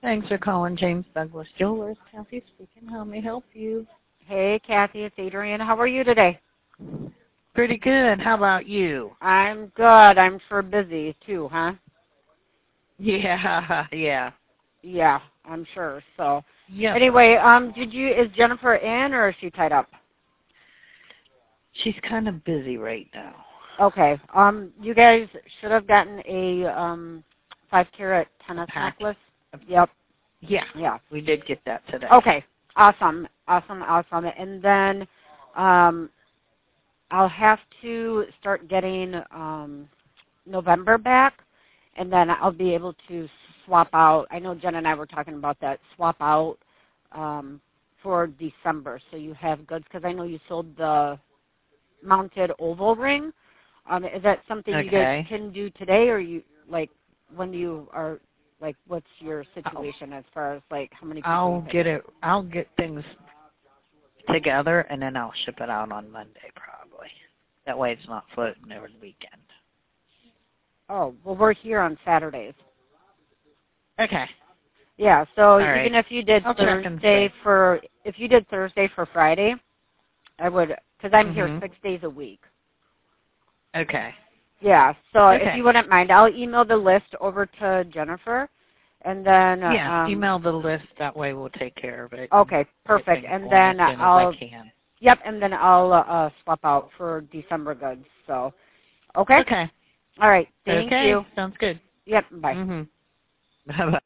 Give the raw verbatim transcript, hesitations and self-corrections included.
Thanks for calling James Douglas Jewelers. Kathy speaking. How may I help you? Hey, Kathy, it's Adrienne. How are you today? Pretty good. How about you? I'm good. I'm sure busy too, huh? Yeah, yeah. Yeah, I'm sure. So, Yep. anyway, um, did you is Jennifer in or is she tied up? She's kind of busy right now. Okay. Um, you guys should have gotten a um five carat tennis Pack. necklace. Yep. Yeah. Yeah. We did get that today. Okay. Awesome. Awesome. Awesome. And then, um, I'll have to start getting um November back, and then I'll be able to swap out. I know Jen and I were talking about that swap out um, for December, so you have goods because I know you sold the mounted oval ring. Um, is that something you guys Okay. can do today, or you like when you are like what's your situation as far as like how many people? I'll you pick? get it. I'll get things together, and then I'll ship it out on Monday probably. That way it's not floating over the weekend. Oh, well, we're here on Saturdays. Okay. Yeah, so All even right. if you did I'll check and Thursday see. for, if you did Thursday for Friday, I would, because I'm here Mhm. six days a week. Okay. Yeah, so Okay. if you wouldn't mind, I'll email the list over to Jennifer, and then, Yeah, um, email the list. That way we'll take care of it. okay, And perfect, get things and going then as soon I'll, as I can. yep, and then I'll uh, swap out for December goods. So, okay, Okay. all right, thank Okay. you. Sounds good. Yep, bye. Mhm. Bye bye.